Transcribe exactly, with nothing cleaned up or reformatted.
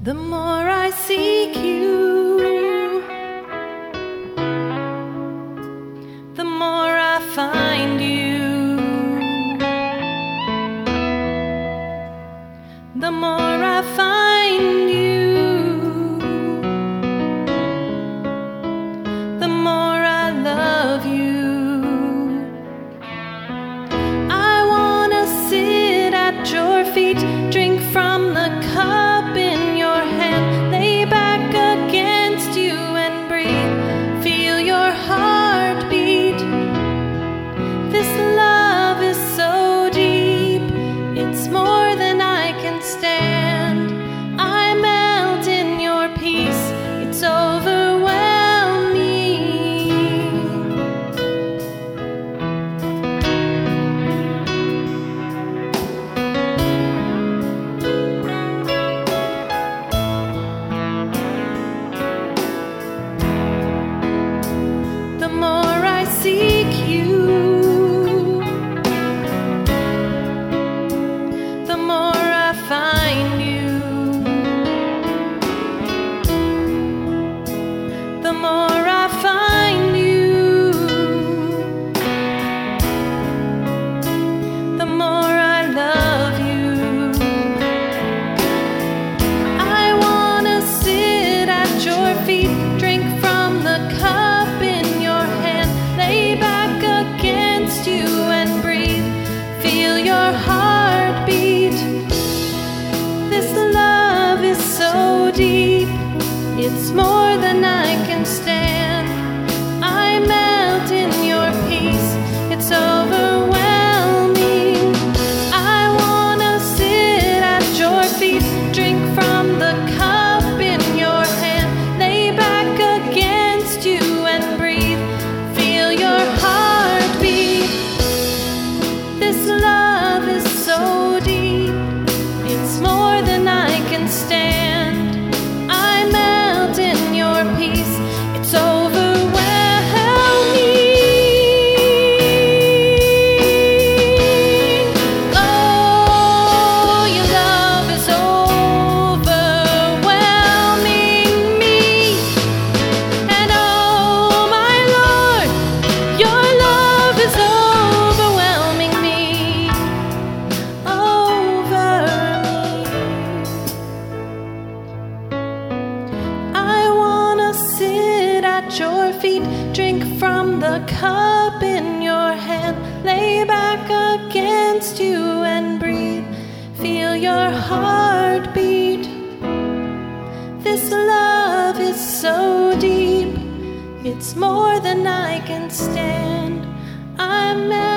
The more I seek you, the more I find you. The more I find you, the more I love you. I wanna sit at your feet, drink from the cup in your hand, lay back against you and breathe, feel your heartbeat. This love is so deep, it's more than I can stand. I melt in your peace, it's overwhelming. The more I seek you, the more I find you. The more I find you, the more I love you. I wanna sit at your feet, drink from the cup in your hand, lay back against you and breathe, feel your heartbeat. This love is so deep, it's more than I can stand. I melt in your peace, it's overwhelming. I wanna sit at your feet, drink from the cup in your hand, lay back against you and breathe, feel your heartbeat. This love is so deep, it's more than I can stand. I melt in your peace, it's overwhelming. Oh, your love is overwhelming me. And oh, my Lord, your love is overwhelming me, over me. I wanna sit at your feet, drink from the cup in your hand, lay back against you and breathe, feel your heartbeat. This love is so deep, it's more than I can stand. I'm